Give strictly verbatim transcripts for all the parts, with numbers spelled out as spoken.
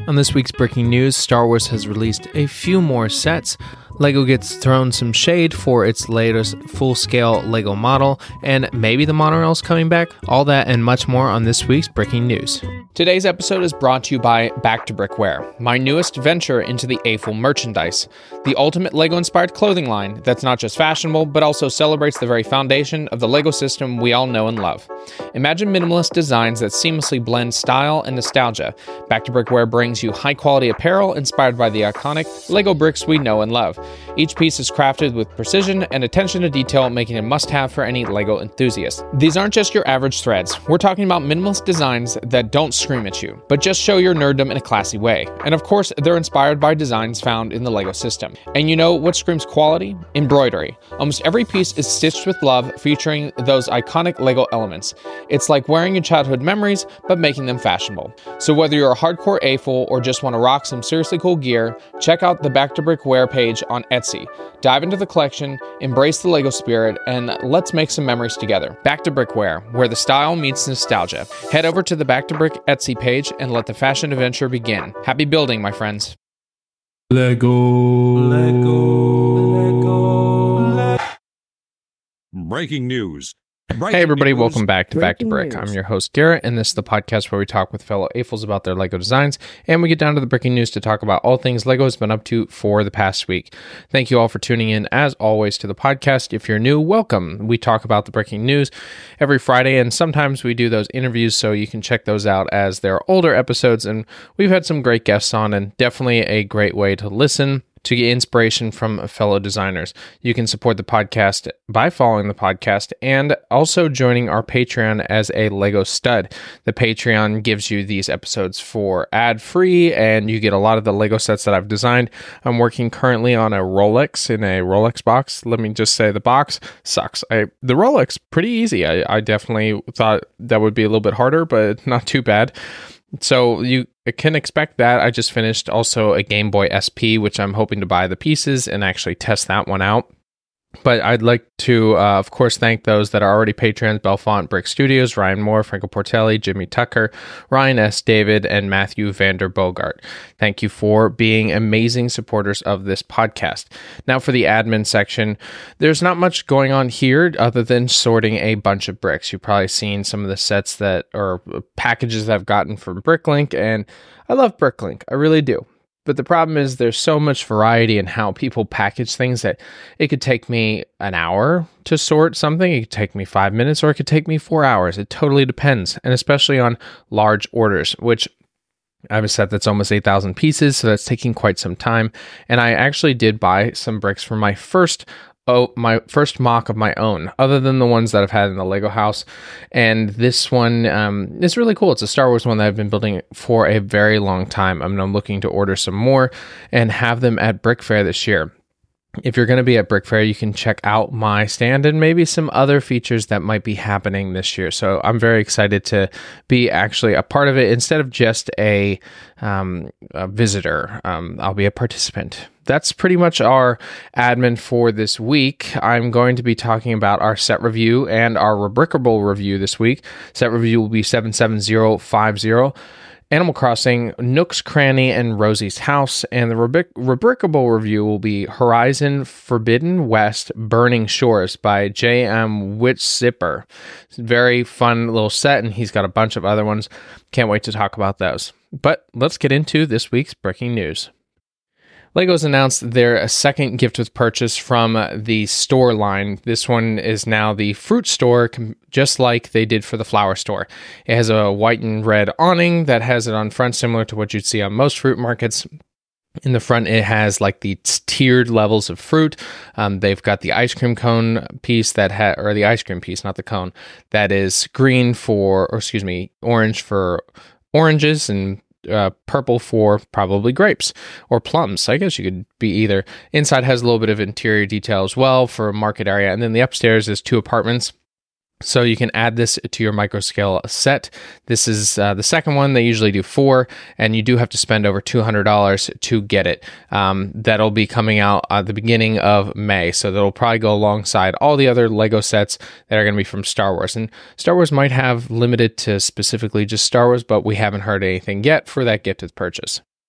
On this week's breaking news, Star Wars has released a few more sets. LEGO gets thrown some shade for its latest full-scale LEGO model, and maybe the monorail's coming back. All that and much more on this week's breaking news. Today's episode is brought to you by Back to Brickware, my newest venture into the A F L merchandise, the ultimate LEGO-inspired clothing line that's not just fashionable, but also celebrates the very foundation of the LEGO system we all know and love. Imagine minimalist designs that seamlessly blend style and nostalgia. Back to Brickware brings you high-quality apparel inspired by the iconic LEGO bricks we know and love. Each piece is crafted with precision and attention to detail, making it a must-have for any LEGO enthusiast. These aren't just your average threads. We're talking about minimalist designs that don't scream at you, but just show your nerddom in a classy way. And of course, they're inspired by designs found in the LEGO system. And you know what screams quality? Embroidery. Almost every piece is stitched with love, featuring those iconic LEGO elements. It's like wearing your childhood memories, but making them fashionable. So whether you're a hardcore A F L or just want to rock some seriously cool gear, check out the Back to Brickware page on Etsy. Dive into the collection, embrace the LEGO spirit, and let's make some memories together. Back to Brickware, where the style meets nostalgia. Head over to the Back to Brick Etsy page and let the fashion adventure begin. Happy building, my friends. Lego. Lego. Lego. Breaking news. Hey everybody, welcome back to Back to Brick. I'm your host Garrett, and this is the podcast where we talk with fellow A F Ls about their LEGO designs, and we get down to the breaking news to talk about all things LEGO has been up to for the past week. Thank you all for tuning in, as always, to the podcast. If you're new, welcome. We talk about the breaking news every Friday, and sometimes we do those interviews, so you can check those out as they're older episodes, and we've had some great guests on, and definitely a great way to listen to get inspiration from fellow designers. You can support the podcast by following the podcast and also joining our Patreon as a LEGO stud. The Patreon gives you these episodes for ad-free, and you get a lot of the LEGO sets that I've designed. I'm working currently on a Rolex in a Rolex box. Let me just say the box sucks. I, the Rolex, pretty easy. I, I definitely thought that would be a little bit harder, but not too bad. So you can expect that. I just finished also a Game Boy S P, which I'm hoping to buy the pieces and actually test that one out. But I'd like to, uh, of course, thank those that are already patrons: Belfont Brick Studios, Ryan Moore, Franco Portelli, Jimmy Tucker, Ryan S. David, and Matthew Vander Bogart. Thank you for being amazing supporters of this podcast. Now for the admin section, there's not much going on here other than sorting a bunch of bricks. You've probably seen some of the sets that, or packages that I've gotten from Bricklink, and I love Bricklink. I really do. But the problem is there's so much variety in how people package things that it could take me an hour to sort something. It could take me five minutes, or it could take me four hours. It totally depends. And especially on large orders, which I have a set that's almost eight thousand pieces. So that's taking quite some time. And I actually did buy some bricks for my first Oh, my first mock of my own, other than the ones that I've had in the LEGO house. And this one um, is really cool. It's a Star Wars one that I've been building for a very long time. I mean, I'm looking to order some more and have them at Brick Fair this year. If you're going to be at Brick Fair, you can check out my stand and maybe some other features that might be happening this year. So I'm very excited to be actually a part of it instead of just a, um, a visitor. Um, I'll be a participant. That's pretty much our admin for this week. I'm going to be talking about our set review and our Rebrickable review this week. Set review will be seven seven zero five zero. Animal Crossing, Nook's Cranny, and Rosie's House, and the Rebrick- Rebrickable review will be Horizon Forbidden West Burning Shores by J M Witzipper. It's a very fun little set, and he's got a bunch of other ones. Can't wait to talk about those. But let's get into this week's breaking news. LEGO's announced their second gift with purchase from the store line. This one is now the fruit store, just like they did for the flower store. It has a white and red awning that has it on front, similar to what you'd see on most fruit markets. In the front, it has like the tiered levels of fruit. Um, they've got the ice cream cone piece that ha- or the ice cream piece, not the cone, that is green for, or excuse me, orange for oranges, and Uh, purple for probably grapes or plums. I guess you could be either. Inside has a little bit of interior detail as well for a market area. And then the upstairs is two apartments. So you can add this to your micro scale set. This is uh, the second one. They usually do four, and you do have to spend over two hundred dollars to get it. Um, that'll be coming out at the beginning of May. So that'll probably go alongside all the other LEGO sets that are going to be from Star Wars. And Star Wars might have limited to specifically just Star Wars, but we haven't heard anything yet for that gift with purchase.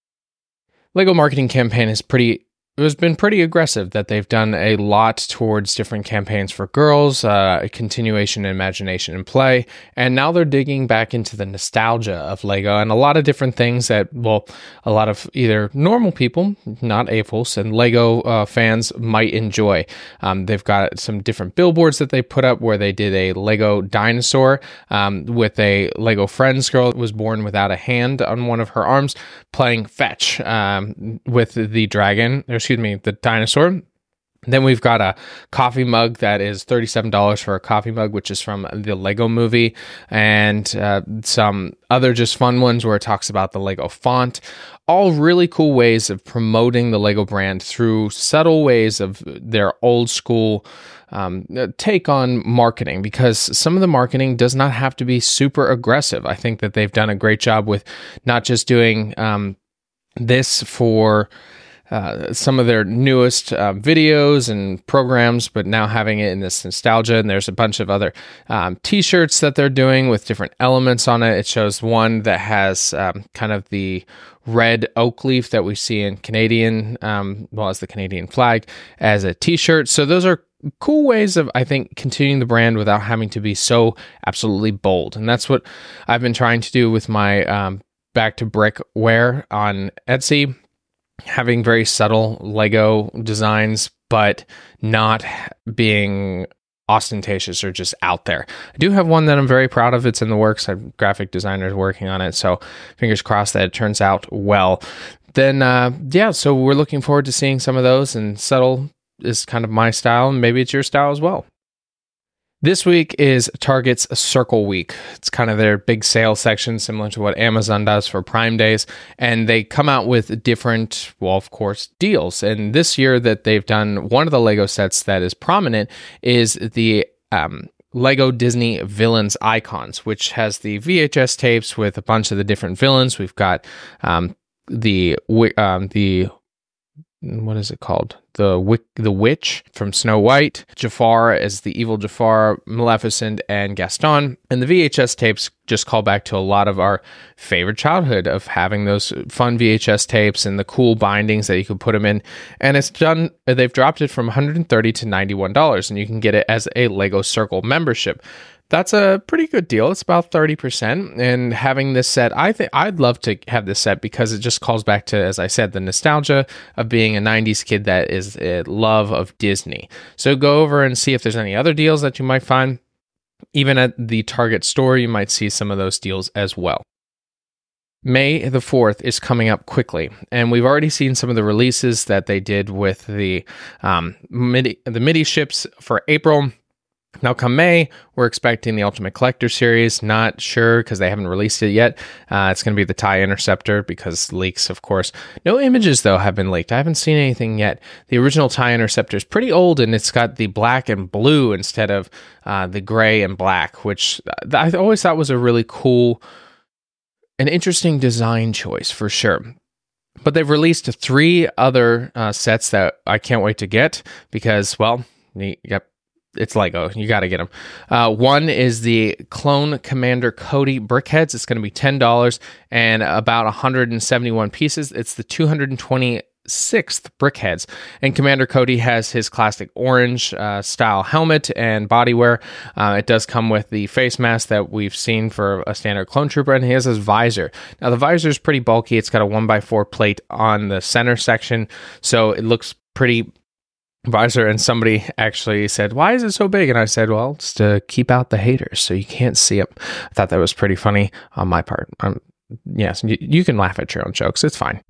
Lego marketing campaign is pretty It has been pretty aggressive, that they've done a lot towards different campaigns for girls, uh, a continuation in imagination and play, and now they're digging back into the nostalgia of Lego and a lot of different things that, well, a lot of either normal people, not A F O Ls, and Lego uh, fans might enjoy. Um, they've got some different billboards that they put up where they did a Lego dinosaur um, with a Lego Friends girl that was born without a hand on one of her arms, playing fetch um, with the dragon. There's excuse me, the dinosaur. Then we've got a coffee mug that is thirty-seven dollars for a coffee mug, which is from the Lego movie, and uh, some other just fun ones where it talks about the Lego font. All really cool ways of promoting the Lego brand through subtle ways of their old school um, take on marketing, because some of the marketing does not have to be super aggressive. I think that they've done a great job with not just doing um, this for Uh, some of their newest uh, videos and programs, but now having it in this nostalgia. And there's a bunch of other um, t-shirts that they're doing with different elements on it. It shows one that has um, kind of the red oak leaf that we see in Canadian, um, well, as the Canadian flag, as a t-shirt. So those are cool ways of, I think, continuing the brand without having to be so absolutely bold. And that's what I've been trying to do with my um, Back to Brick wear on Etsy. Having very subtle Lego designs, but not being ostentatious or just out there. I do have one that I'm very proud of. It's in the works. I have graphic designers working on it, so fingers crossed that it turns out well. Then, uh, yeah, so we're looking forward to seeing some of those, and subtle is kind of my style, and maybe it's your style as well. This week is Target's Circle Week. It's kind of their big sale section, similar to what Amazon does for Prime Days. And they come out with different, well, of course, deals. And this year that they've done, one of the Lego sets that is prominent is the um, Lego Disney Villains Icons, which has the V H S tapes with a bunch of the different villains. We've got um, the um, the what is it called? The the witch from Snow White, Jafar as the evil Jafar, Maleficent, and Gaston. And the V H S tapes just call back to a lot of our favorite childhood of having those fun V H S tapes and the cool bindings that you could put them in. And it's done, they've dropped it from one hundred thirty dollars to ninety-one dollars, and you can get it as a Lego Circle membership. That's a pretty good deal. It's about thirty percent. And having this set, I think I'd love to have this set because it just calls back to, as I said, the nostalgia of being a nineties kid that is a love of Disney. So go over and see if there's any other deals that you might find. Even at the Target store, you might see some of those deals as well. May the fourth is coming up quickly, and we've already seen some of the releases that they did with the um, MIDI, the MIDI ships for April. Now, come May, we're expecting the Ultimate Collector Series. Not sure because they haven't released it yet. Uh, it's going to be the TIE Interceptor because leaks, of course. No images, though, have been leaked. I haven't seen anything yet. The original TIE Interceptor is pretty old, and it's got the black and blue instead of uh, the gray and black, which I always thought was a really cool, an interesting design choice for sure. But they've released three other uh, sets that I can't wait to get because, well, you got it's Lego. You got to get them. Uh, one is the Clone Commander Cody Brickheads. It's going to be ten dollars and about one hundred seventy-one pieces. It's the two hundred twenty-sixth Brickheads. And Commander Cody has his classic orange uh, style helmet and bodywear. Uh, it does come with the face mask that we've seen for a standard clone trooper, and he has his visor. Now, the visor is pretty bulky. It's got a one by four plate on the center section, so it looks pretty visor. And somebody actually said, why is it so big? And I said, well, it's to keep out the haters so you can't see them. I thought that was pretty funny on my part. Um, yes, you, you can laugh at your own jokes. It's fine.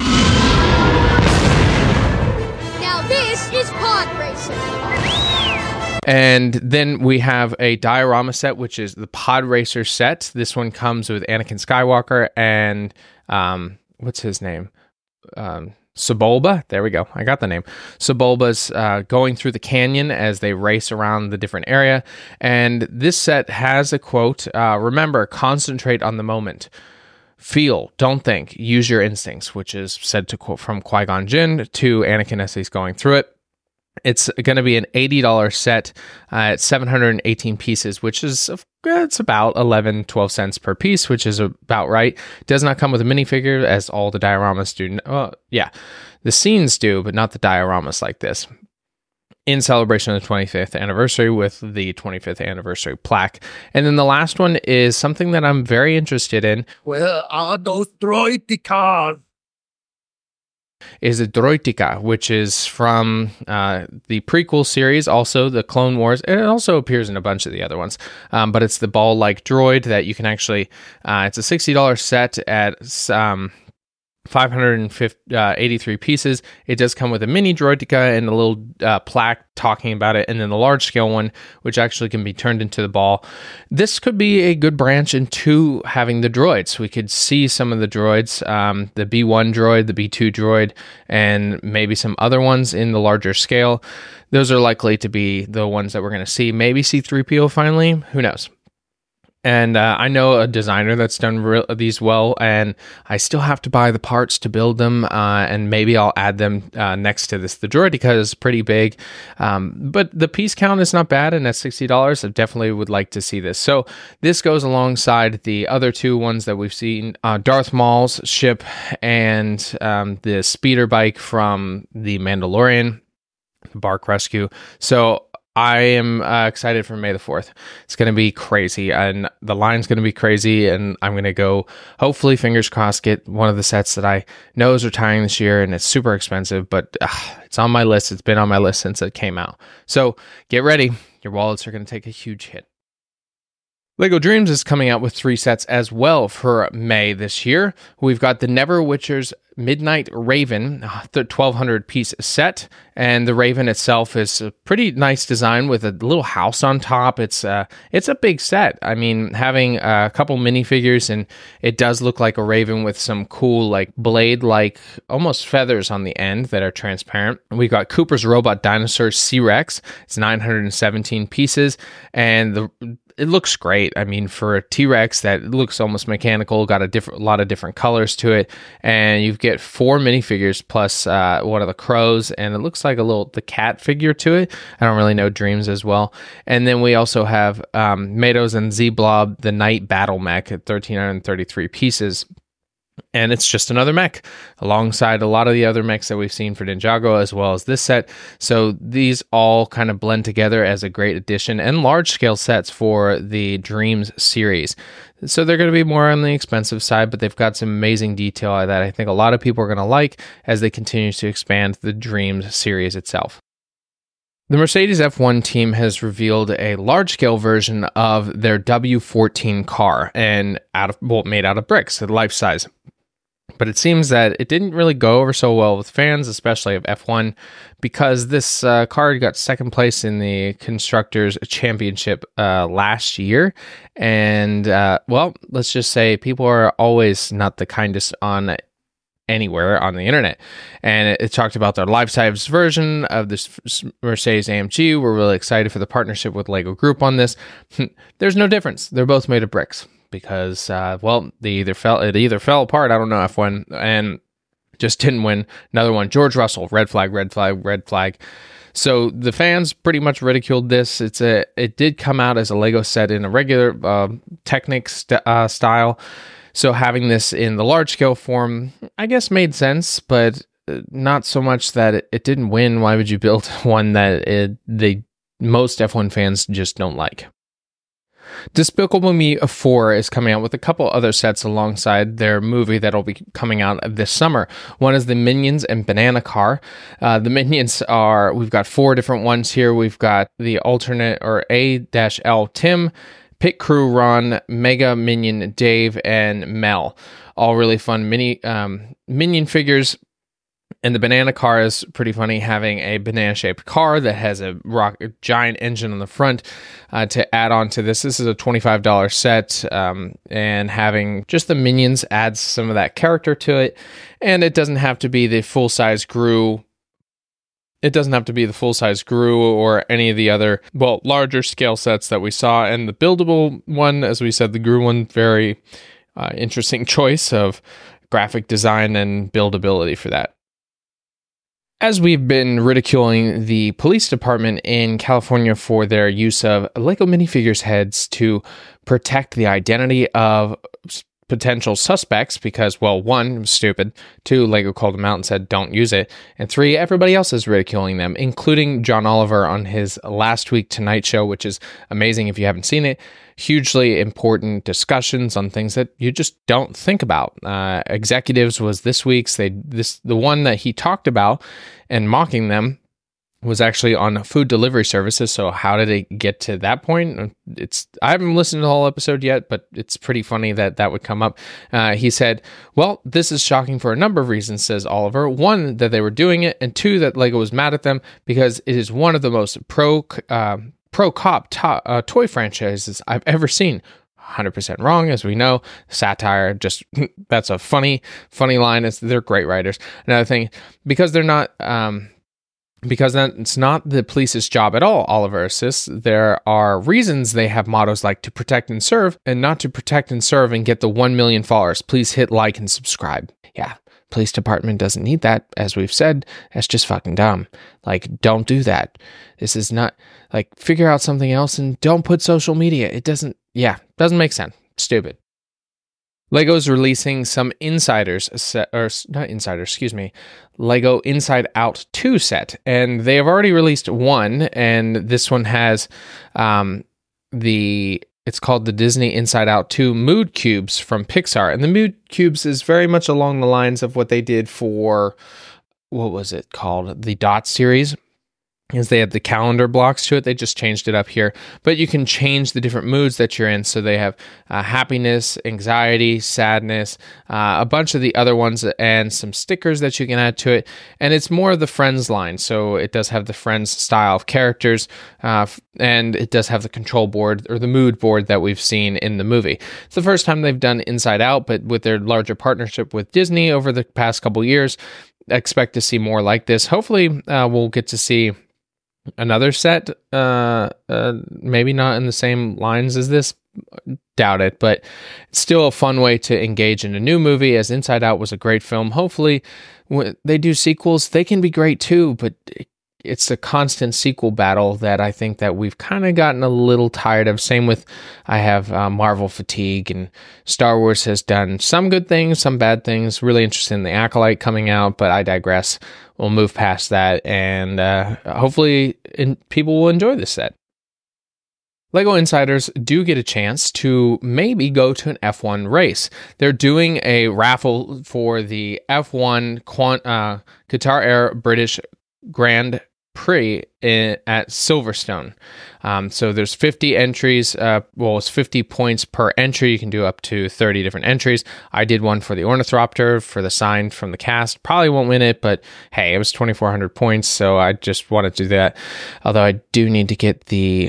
Now this is pod racing. And then we have a diorama set, which is the Pod Racer set. This one comes with Anakin Skywalker and um, what's his name? Um, Sebulba, there we go. I got the name. Sebulba's uh, going through the canyon as they race around the different area. And this set has a quote, uh, remember, concentrate on the moment. Feel, don't think, use your instincts, which is said to quote from Qui-Gon Jinn to Anakin as he's going through it. It's going to be an eighty dollars set uh, at seven hundred eighteen pieces, which is it's about eleven, twelve cents per piece, which is about right. It does not come with a minifigure, as all the dioramas do. Uh, yeah, the scenes do, but not the dioramas like this. In celebration of the twenty-fifth anniversary with the twenty-fifth anniversary plaque. And then the last one is something that I'm very interested in. Where are those droidicas? Is a Droideka, which is from uh, the prequel series, also the Clone Wars. And it also appears in a bunch of the other ones. Um, but it's the ball-like droid that you can actually... Uh, it's a sixty dollars set at... Um, five hundred eighty-three pieces. It does come with a mini Droideka and a little uh, plaque talking about it, and then the large scale one, which actually can be turned into the ball. This could be a good branch into having the droids. We could see some of the droids, um, the B one droid, the B two droid, and maybe some other ones in the larger scale. Those are likely to be the ones that we're going to see. Maybe C three P O finally. Who knows? And uh, I know a designer that's done re- these well, and I still have to buy the parts to build them, uh, and maybe I'll add them uh, next to this. The Droideka is pretty big, um, but the piece count is not bad, and at sixty dollars, I definitely would like to see this. So this goes alongside the other two ones that we've seen, uh, Darth Maul's ship and um, the speeder bike from The Mandalorian, Bark Rescue. So I am uh, excited for May the fourth. It's going to be crazy, and the line's going to be crazy, and I'm going to go, hopefully, fingers crossed, get one of the sets that I know is retiring this year, and it's super expensive, but uh, it's on my list. It's been on my list since it came out. So get ready. Your wallets are going to take a huge hit. LEGO Dreams is coming out with three sets as well for May this year. We've got the Neverwitcher's Midnight Raven, the twelve hundred piece set, and the Raven itself is a pretty nice design with a little house on top. It's uh, it's a big set. I mean, having a couple minifigures, and it does look like a Raven with some cool, like, blade-like, almost feathers on the end that are transparent. We've got Cooper's Robot Dinosaur C-Rex. It's nine hundred seventeen pieces, and the it looks great. I mean, for a T-Rex that looks almost mechanical, got a different, a lot of different colors to it, and you get four minifigures plus uh, one of the crows, and it looks like a little the cat figure to it. I don't really know Dreams as well. And then we also have um, Matos and Z-Blob, the Night Battle Mech at one thousand three hundred thirty-three pieces. And it's just another mech alongside a lot of the other mechs that we've seen for Ninjago, as well as this set. So these all kind of blend together as a great addition and large scale sets for the Dreams series. So they're going to be more on the expensive side, but they've got some amazing detail that I think a lot of people are going to like as they continue to expand the Dreams series itself. The Mercedes F one team has revealed a large-scale version of their W fourteen car, and out of well, made out of bricks, life size. But it seems that it didn't really go over so well with fans, especially of F one, because this uh, car got second place in the Constructors' Championship uh, last year. And, uh, well, let's just say people are always not the kindest on anywhere on the internet. And it, it talked about their life-size version of this Mercedes A M G. We're really excited for the partnership with LEGO Group on this. There's no difference. They're both made of bricks. Because, uh, well, they either fell, it either fell apart, I don't know, F one, and just didn't win. Another one, George Russell, red flag, red flag, red flag. So the fans pretty much ridiculed this. It's a, it did come out as a Lego set in a regular uh, Technic st- uh, style. So having this in the large scale form, I guess made sense, but not so much that it, it didn't win. Why would you build one that it, they most F one fans just don't like? Despicable Me four is coming out with a couple other sets alongside their movie that'll be coming out this summer. One is the Minions and Banana Car. Uh, the Minions are, we've got four different ones here. We've got the alternate or A L Tim, Pit Crew Ron, Mega Minion Dave, and Mel. All really fun mini um, Minion figures. And the Banana Car is pretty funny, having a banana-shaped car that has a rock, a giant engine on the front uh, to add on to this. This is a twenty-five dollars set, um, and having just the Minions adds some of that character to it. And it doesn't have to be the full-size Gru. It doesn't have to be the full-size Gru or any of the other, well, larger scale sets that we saw. And the buildable one, as we said, the Gru one, very uh, interesting choice of graphic design and buildability for that. As we've been ridiculing the police department in California for their use of Lego minifigures heads to protect the identity of potential suspects because, well, one, it was stupid. Two, Lego called them out and said, don't use it. And three, everybody else is ridiculing them, including John Oliver on his Last Week Tonight show, which is amazing if you haven't seen it. Hugely important discussions on things that you just don't think about. Uh, executives was this week's. They this the one that he talked about and mocking them was actually on food delivery services. So how did it get to that point? It's I haven't listened to the whole episode yet, but it's pretty funny that that would come up. Uh, he said, well, this is shocking for a number of reasons, says Oliver. One, that they were doing it, and two, that Lego was mad at them because it is one of the most pro uh, pro-cop to- uh, toy franchises I've ever seen. one hundred percent wrong, as we know. Satire, just, that's a funny, funny line. It's, they're great writers. Another thing, because they're not... Um, Because that's not the police's job at all, Oliver insists. There are reasons they have mottos like to protect and serve, and not to protect and serve and get the one million followers. Please hit like and subscribe. Yeah, police department doesn't need that, as we've said. That's just fucking dumb. Like, don't do that. This is not, like, figure out something else and don't put social media. It doesn't, yeah, doesn't make sense. Stupid. Lego's releasing some Insiders set, or not Insiders, excuse me, Lego Inside Out two set, and they have already released one, and this one has um, the, it's called the Disney Inside Out two Mood Cubes from Pixar, and the Mood Cubes is very much along the lines of what they did for, what was it called, the Dot series. As they had the calendar blocks to it, they just changed it up here. But you can change the different moods that you're in. So they have uh, happiness, anxiety, sadness, uh, a bunch of the other ones, and some stickers that you can add to it. And it's more of the Friends line. So it does have the Friends style of characters, uh, and it does have the control board or the mood board that we've seen in the movie. It's the first time they've done Inside Out, but with their larger partnership with Disney over the past couple years, I expect to see more like this. Hopefully, uh, we'll get to see another set, uh, uh, maybe not in the same lines as this, doubt it, but it's still a fun way to engage in a new movie, as Inside Out was a great film. Hopefully, when they do sequels, they can be great too, but it's a constant sequel battle that I think that we've kind of gotten a little tired of. Same with, I have uh, Marvel fatigue, and Star Wars has done some good things, some bad things. Really interested in The Acolyte coming out, but I digress. We'll move past that, and uh, hopefully in, people will enjoy this set. Lego Insiders do get a chance to maybe go to an F one race. They're doing a raffle for the F one Quant, uh, Qatar Air British Grand Prix in, at Silverstone. Um, so there's fifty entries. Uh, well, it's fifty points per entry. You can do up to thirty different entries. I did one for the Ornithopter for the sign from the cast. Probably won't win it, but hey, it was twenty-four hundred points, so I just wanted to do that. Although I do need to get the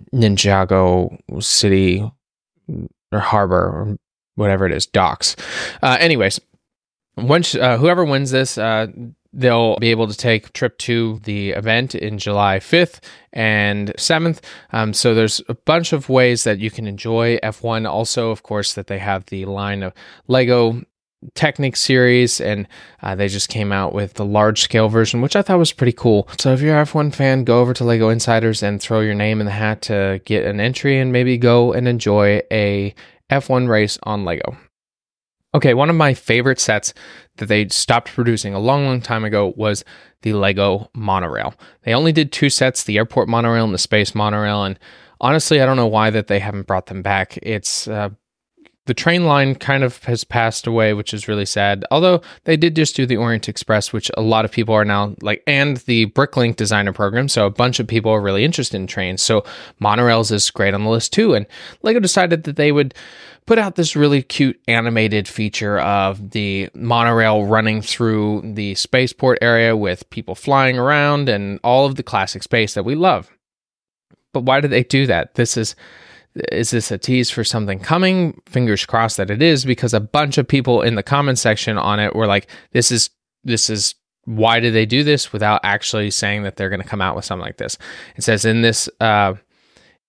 Ninjago City or Harbor or whatever it is, docks. Uh, anyways, once uh, whoever wins this, uh, they'll be able to take a trip to the event in July fifth and seventh. Um, so there's a bunch of ways that you can enjoy F one. Also, of course, that they have the line of Lego Technic series, and uh, they just came out with the large scale version, which I thought was pretty cool. So if you're an F one fan, go over to Lego Insiders and throw your name in the hat to get an entry, and maybe go and enjoy a F one race on Lego. Okay, one of my favorite sets that they stopped producing a long, long time ago was the Lego monorail. They only did two sets, the airport monorail and the space monorail, and honestly, I don't know why that they haven't brought them back. It's uh, the train line kind of has passed away, which is really sad. Although they did just do the Orient Express, which a lot of people are now like, and the Bricklink designer program. So a bunch of people are really interested in trains. So monorails is great on the list too. And Lego decided that they would put out this really cute animated feature of the monorail running through the spaceport area with people flying around and all of the classic space that we love. But why did they do that? This is Is this a tease for something coming? Fingers crossed that it is, because a bunch of people in the comment section on it were like, this is, this is, why did they do this, without actually saying that they're going to come out with something like this? It says in this, uh,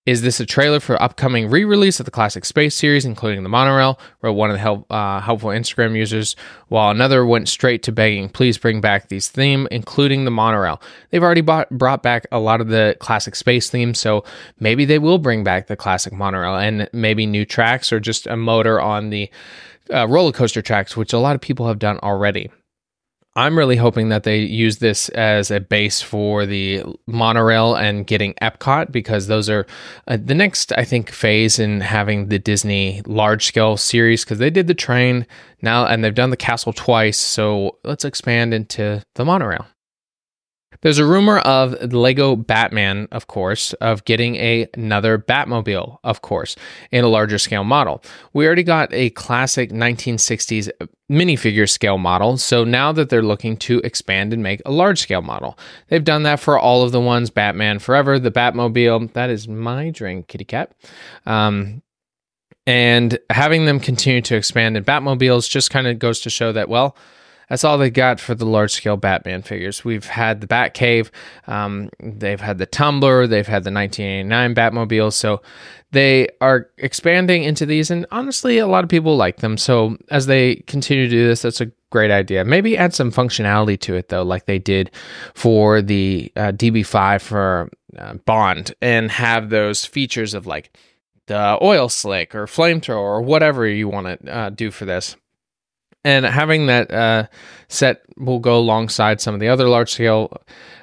Is this a trailer for upcoming re-release of the classic Space series, including the monorail? Wrote one of the help, uh, helpful Instagram users, while another went straight to begging, please bring back these themes, including the monorail. They've already bought, brought back a lot of the classic Space themes, so maybe they will bring back the classic monorail and maybe new tracks or just a motor on the uh, roller coaster tracks, which a lot of people have done already. I'm really hoping that they use this as a base for the monorail and getting Epcot, because those are uh, the next, I think, phase in having the Disney large-scale series, because they did the train now and they've done the castle twice, so let's expand into the monorail. There's a rumor of Lego Batman, of course, of getting a, another Batmobile, of course, in a larger scale model. We already got a classic nineteen sixties minifigure scale model, so now that they're looking to expand and make a large scale model. They've done that for all of the ones, Batman Forever, the Batmobile, that is my drink, kitty cat. Um, and having them continue to expand in Batmobiles just kind of goes to show that, well, that's all they got for the large-scale Batman figures. We've had the Batcave, um, they've had the Tumbler, they've had the nineteen eighty-nine Batmobile, so they are expanding into these, and honestly, a lot of people like them, so as they continue to do this, that's a great idea. Maybe add some functionality to it, though, like they did for the uh, D B five for uh, Bond, and have those features of, like, the oil slick, or flamethrower, or whatever you want to uh, do for this. And having that uh, set will go alongside some of the other large-scale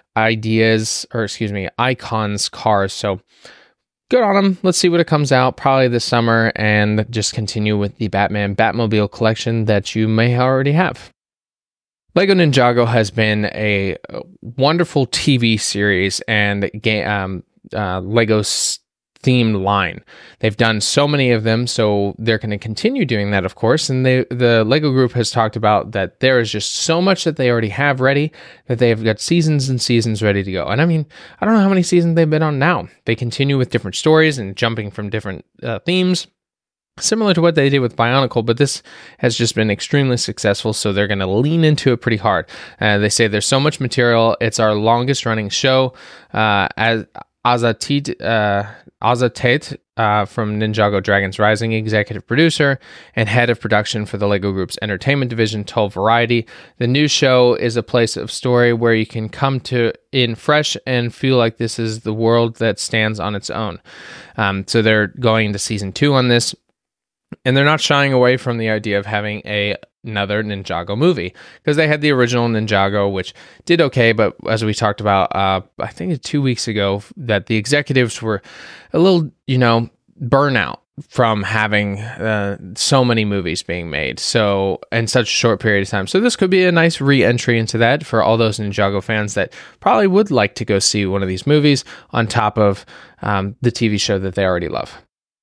ideas, or excuse me, icons cars. So good on them. Let's see what it comes out probably this summer, and just continue with the Batman Batmobile collection that you may already have. Lego Ninjago has been a wonderful T V series and game, um, uh, Lego themed line. They've done so many of them, so they're going to continue doing that, of course. And they, the Lego group has talked about that there is just so much that they already have ready, that they've got seasons and seasons ready to go. And I mean, I don't know how many seasons they've been on now. They continue with different stories and jumping from different uh, themes, similar to what they did with Bionicle, but this has just been extremely successful, so they're going to lean into it pretty hard. Uh, they say there's so much material. It's our longest running show. Uh, as Azatit, uh, Azatate uh, from Ninjago Dragons Rising, executive producer and head of production for the Lego Group's entertainment division, told Variety, the new show is a place of story where you can come to in fresh and feel like this is the world that stands on its own. Um, so they're going into season two on this, and they're not shying away from the idea of having a another Ninjago movie, because they had the original Ninjago, which did okay, but as we talked about, uh, I think two weeks ago, that the executives were a little, you know, burnout from having uh, so many movies being made, so in such a short period of time. So this could be a nice re-entry into that for all those Ninjago fans that probably would like to go see one of these movies on top of um, the T V show that they already love.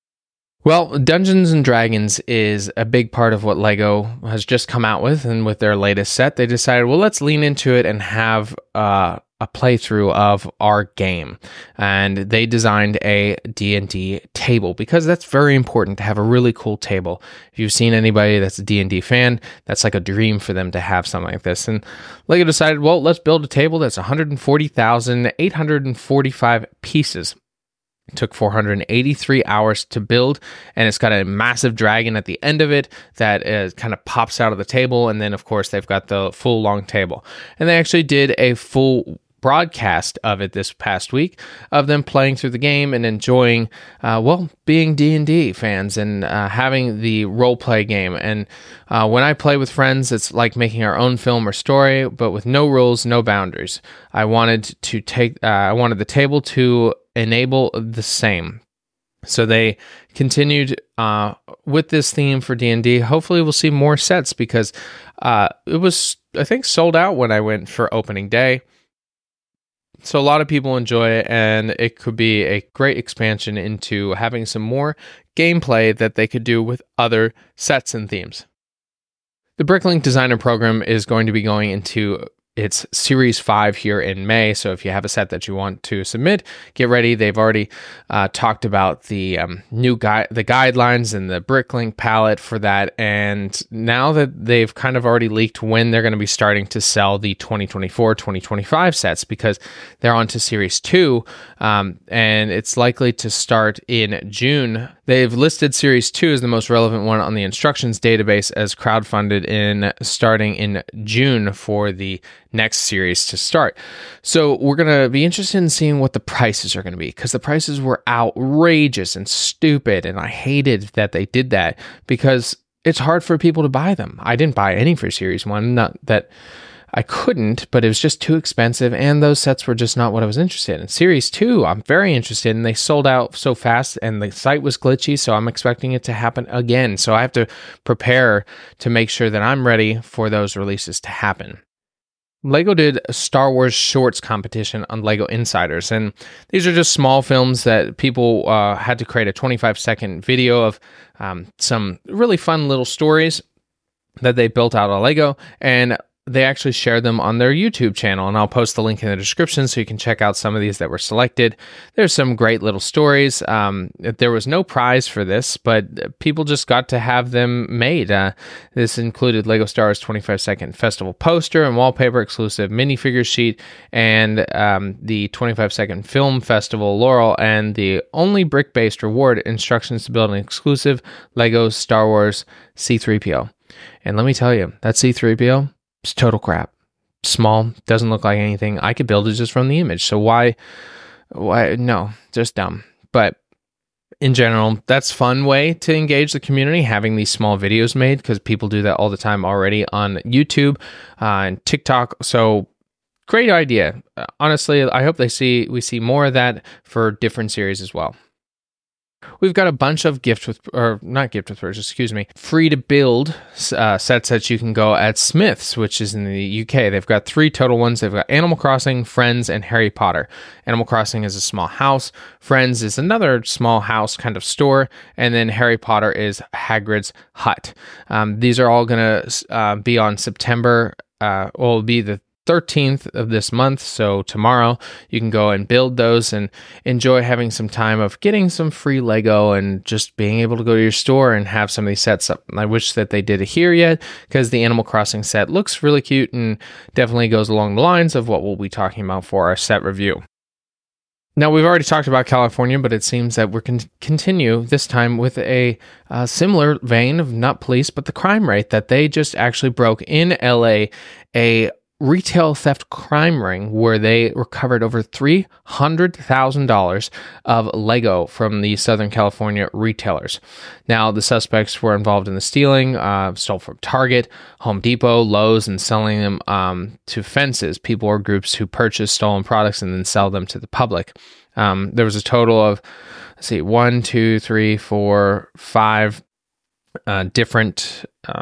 Well, Dungeons and Dragons is a big part of what Lego has just come out with, and with their latest set, they decided, well, let's lean into it and have uh, a playthrough of our game. And they designed a D and D table, because that's very important to have a really cool table. If you've seen anybody that's a D and D fan, that's like a dream for them to have something like this. And Lego decided, well, let's build a table that's one hundred forty thousand eight hundred forty-five pieces. It took four hundred eighty-three hours to build, and it's got a massive dragon at the end of it that uh, kind of pops out of the table, and then, of course, they've got the full long table. And they actually did a full broadcast of it this past week, of them playing through the game and enjoying, uh, well, being D and D fans and uh, having the role-play game. And uh, when I play with friends, it's like making our own film or story, but with no rules, no boundaries. I wanted to take, uh, I wanted the table to enable the same. So they continued uh, with this theme for D and D. Hopefully we'll see more sets, because uh, it was, I think, sold out when I went for opening day. So a lot of people enjoy it, and it could be a great expansion into having some more gameplay that they could do with other sets and themes. The Bricklink Designer Program is going to be going into it's Series five here in May. So if you have a set that you want to submit, get ready. They've already uh, talked about the um, new guide, the guidelines and the Bricklink palette for that. And now that they've kind of already leaked when they're going to be starting to sell the twenty twenty-four, twenty twenty-five sets, because they're on to Series two, um, and it's likely to start in June. They've listed Series two as the most relevant one on the instructions database as crowdfunded in starting in June for the next series to start. So we're going to be interested in seeing what the prices are going to be, because the prices were outrageous and stupid, and I hated that they did that because it's hard for people to buy them. I didn't buy any for Series one, not that I couldn't, but it was just too expensive, and those sets were just not what I was interested in. Series two, I'm very interested in. They sold out so fast, and the site was glitchy, so I'm expecting it to happen again. So I have to prepare to make sure that I'm ready for those releases to happen. LEGO did a Star Wars shorts competition on LEGO Insiders, and these are just small films that people uh, had to create a twenty-five second video of um, some really fun little stories that they built out of LEGO, and they actually shared them on their YouTube channel, and I'll post the link in the description so you can check out some of these that were selected. There's some great little stories. Um, there was no prize for this, but people just got to have them made. Uh, this included LEGO Star Wars twenty-five second festival poster and wallpaper exclusive minifigure sheet, and um, the twenty-five second film festival laurel, and the only brick-based reward, instructions to build an exclusive LEGO Star Wars C three P O. And let me tell you, that C three P O, it's total crap. Small, doesn't look like anything. I could build it just from the image. So why, why, no, just dumb. But in general, that's a fun way to engage the community, having these small videos made, because people do that all the time already on YouTube uh, and TikTok. So great idea. Uh, honestly, I hope they see we see more of that for different series as well. We've got a bunch of gift with, or not gift with purchase, excuse me, free to build uh, sets that you can go at Smith's, which is in the U K. They've got three total ones. They've got Animal Crossing, Friends, and Harry Potter. Animal Crossing is a small house. Friends is another small house kind of store. And then Harry Potter is Hagrid's hut. Um, these are all going to uh, be on September, uh, will be the thirteenth of this month, so tomorrow you can go and build those and enjoy having some time of getting some free Lego and just being able to go to your store and have some of these sets up. I wish that they did it here yet, because the Animal Crossing set looks really cute and definitely goes along the lines of what we'll be talking about for our set review. Now, we've already talked about California, but it seems that we're going to continue this time with a uh, similar vein of not police, but the crime rate that they just actually broke in L A, a retail theft crime ring where they recovered over three hundred thousand dollars of Lego from the Southern California retailers. Now, the suspects were involved in the stealing, uh, stole from Target, Home Depot, Lowe's, and selling them um, to fences, people or groups who purchase stolen products and then sell them to the public. Um, there was a total of, let's see, one, two, three, four, five Uh, different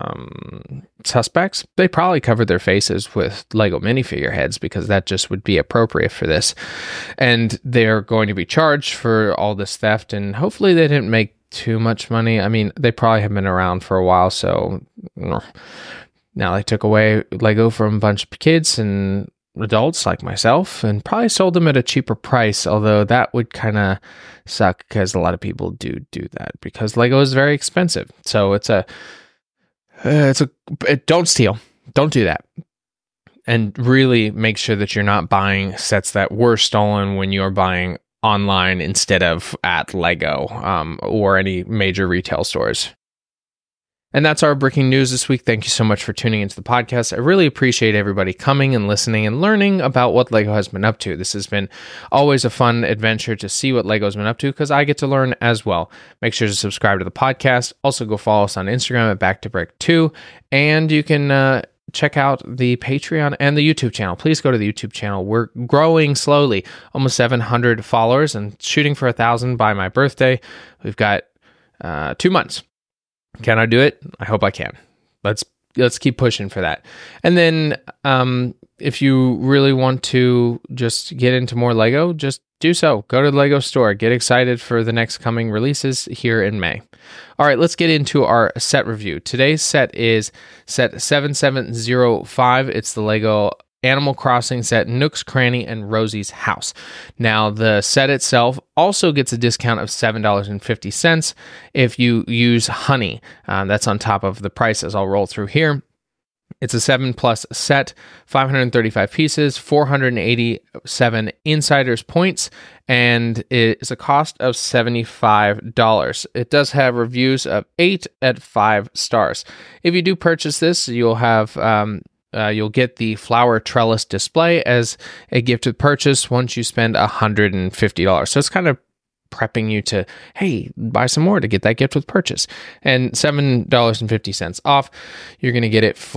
um, suspects. They probably covered their faces with Lego minifigure heads, because that just would be appropriate for this. And they're going to be charged for all this theft, and hopefully they didn't make too much money. I mean, they probably have been around for a while, so now they took away Lego from a bunch of kids and adults like myself, and probably sold them at a cheaper price, although that would kind of suck, because a lot of people do do that, because Lego is very expensive. So it's a uh, it's a it, don't steal, don't do that, and really make sure that you're not buying sets that were stolen when you're buying online instead of at Lego um, or any major retail stores. And that's our breaking news this week. Thank you so much for tuning into the podcast. I really appreciate everybody coming and listening and learning about what Lego has been up to. This has been always a fun adventure to see what Lego has been up to, because I get to learn as well. Make sure to subscribe to the podcast. Also, go follow us on Instagram at Back to Brick two, and you can uh, check out the Patreon and the YouTube channel. Please go to the YouTube channel. We're growing slowly, almost seven hundred followers, and shooting for a thousand by my birthday. We've got uh, two months. Can I do it? I hope I can. Let's let's keep pushing for that. And then um, if you really want to just get into more Lego, just do so. Go to the Lego store. Get excited for the next coming releases here in May. All right, let's get into our set review. Today's set is set seven seven zero five. It's the Lego Animal Crossing set Nook's Cranny and Rosie's House. Now, the set itself also gets a discount of seven dollars and fifty cents if you use Honey. Um, that's on top of the price as I'll roll through here. It's a seven plus set, five hundred thirty-five pieces, four hundred eighty-seven insiders points, and it is a cost of seventy-five dollars. It does have reviews of eight at five stars. If you do purchase this, you'll have um, uh, you'll get the flower trellis display as a gift with purchase once you spend one hundred fifty dollars. So it's kind of prepping you to, hey, buy some more to get that gift with purchase. And seven dollars and fifty cents off. You're going to get it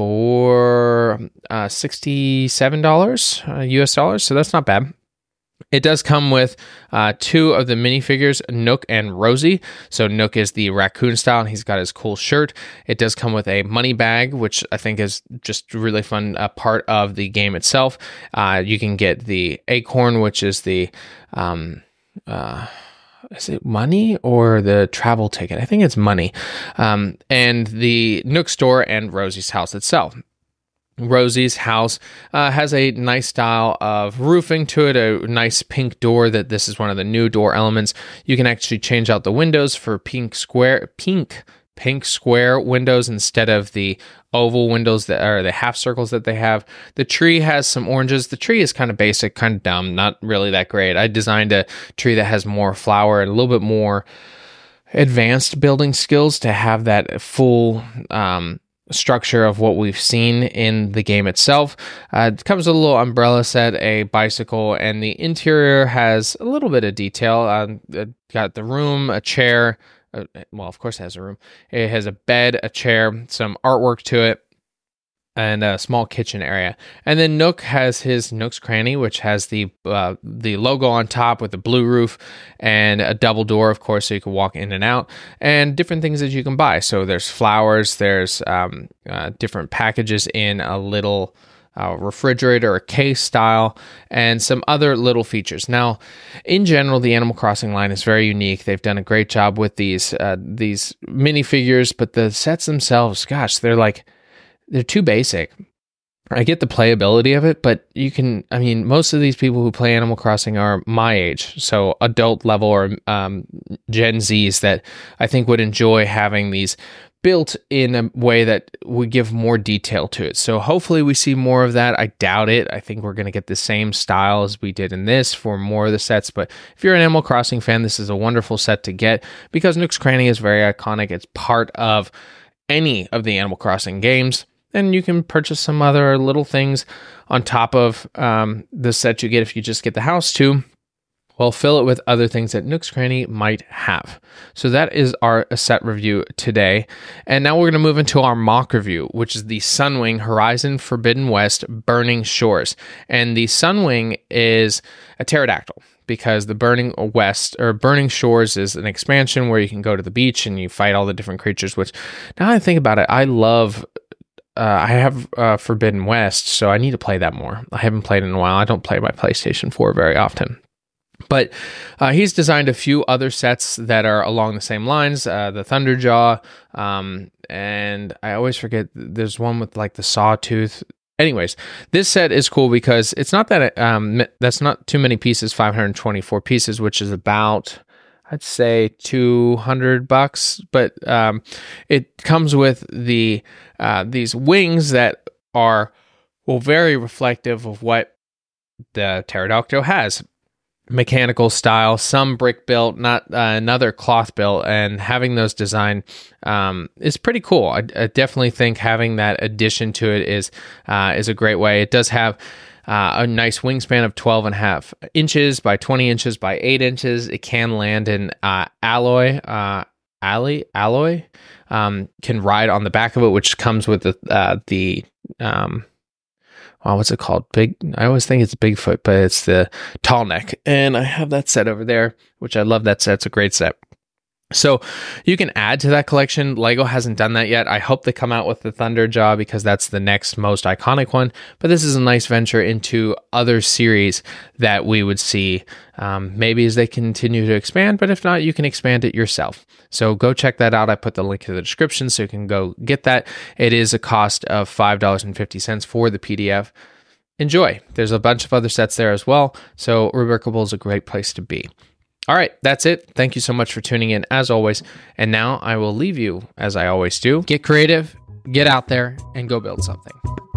for uh, sixty-seven dollars uh, U S dollars, so that's not bad. It does come with uh, two of the minifigures, Nook and Rosie. So Nook is the raccoon style, and he's got his cool shirt. It does come with a money bag, which I think is just a really fun uh, part of the game itself. Uh, you can get the acorn, which is the... Um, uh, Is it money or the travel ticket? I think it's money. Um, and the Nook store and Rosie's house itself. Rosie's house uh, has a nice style of roofing to it, a nice pink door that this is one of the new door elements. You can actually change out the windows for pink square, pink, pink square windows instead of the oval windows that are the half circles that they have. The tree has some oranges. The tree is kind of basic, kind of dumb, not really that great. I designed a tree that has more flower and a little bit more advanced building skills to have that full um, structure of what we've seen in the game itself. Uh, it comes with a little umbrella set, a bicycle, and the interior has a little bit of detail. Um, it got the room, a chair. Uh, well, of course it has a room. It has a bed, a chair, some artwork to it, and a small kitchen area. And then Nook has his Nook's Cranny, which has the uh, the logo on top with the blue roof and a double door, of course, so you can walk in and out, and different things that you can buy. So there's flowers, there's um, uh, different packages in a little Uh, refrigerator or case style, and some other little features. Now, in general, the Animal Crossing line is very unique. They've done a great job with these uh, these minifigures, but the sets themselves, gosh, they're like, they're too basic. I get the playability of it, but you can, I mean, most of these people who play Animal Crossing are my age, so adult level or um, Gen Zs that I think would enjoy having these built in a way that would give more detail to it. So hopefully we see more of that. I doubt it. I think we're going to get the same style as we did in this for more of the sets. But if you're an Animal Crossing fan, this is a wonderful set to get because Nook's Cranny is very iconic. It's part of any of the Animal Crossing games. And you can purchase some other little things on top of um, the set you get if you just get the house too. Well, fill it with other things that Nook's Cranny might have. So that is our set review today. And now we're going to move into our mock review, which is the Sunwing Horizon Forbidden West Burning Shores. And the Sunwing is a pterodactyl because the Burning West or Burning Shores is an expansion where you can go to the beach and you fight all the different creatures, which now I think about it, I love Uh, I have uh, Forbidden West, so I need to play that more. I haven't played in a while. I don't play my PlayStation four very often. But uh, he's designed a few other sets that are along the same lines, uh, the Thunderjaw, um, and I always forget, there's one with like the Sawtooth. Anyways, this set is cool because it's not that, um, that's not too many pieces, five hundred twenty-four pieces, which is about, I'd say two hundred bucks, but um, it comes with the uh, these wings that are, well, very reflective of what the pterodactyl has. Mechanical style, some brick built, not uh, another cloth built, and having those designed um, is pretty cool. I, I definitely think having that addition to it is uh, is a great way. It does have uh, a nice wingspan of twelve and a half inches by twenty inches by eight inches. It can land in uh, alloy, uh, alloy, alloy. Um, can ride on the back of it, which comes with the uh, the um, Wow, what's it called? Big. I always think it's Bigfoot, but it's the tall neck. And I have that set over there, which I love that set. It's a great set. So you can add to that collection. Lego hasn't done that yet. I hope they come out with the Thunderjaw because that's the next most iconic one. But this is a nice venture into other series that we would see um, maybe as they continue to expand. But if not, you can expand it yourself. So go check that out. I put the link in the description so you can go get that. It is a cost of five dollars and fifty cents for the P D F. enjoy. There's a bunch of other sets there as well, so Rubricable is a great place to be. All right, that's it. Thank you so much for tuning in, as always. And now I will leave you, as I always do. Get creative, get out there, and go build something.